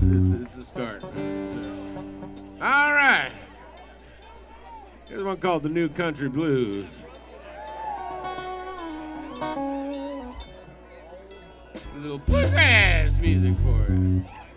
it's a start. All right. Here's one called The New Country Blues. A little push-ass music for you.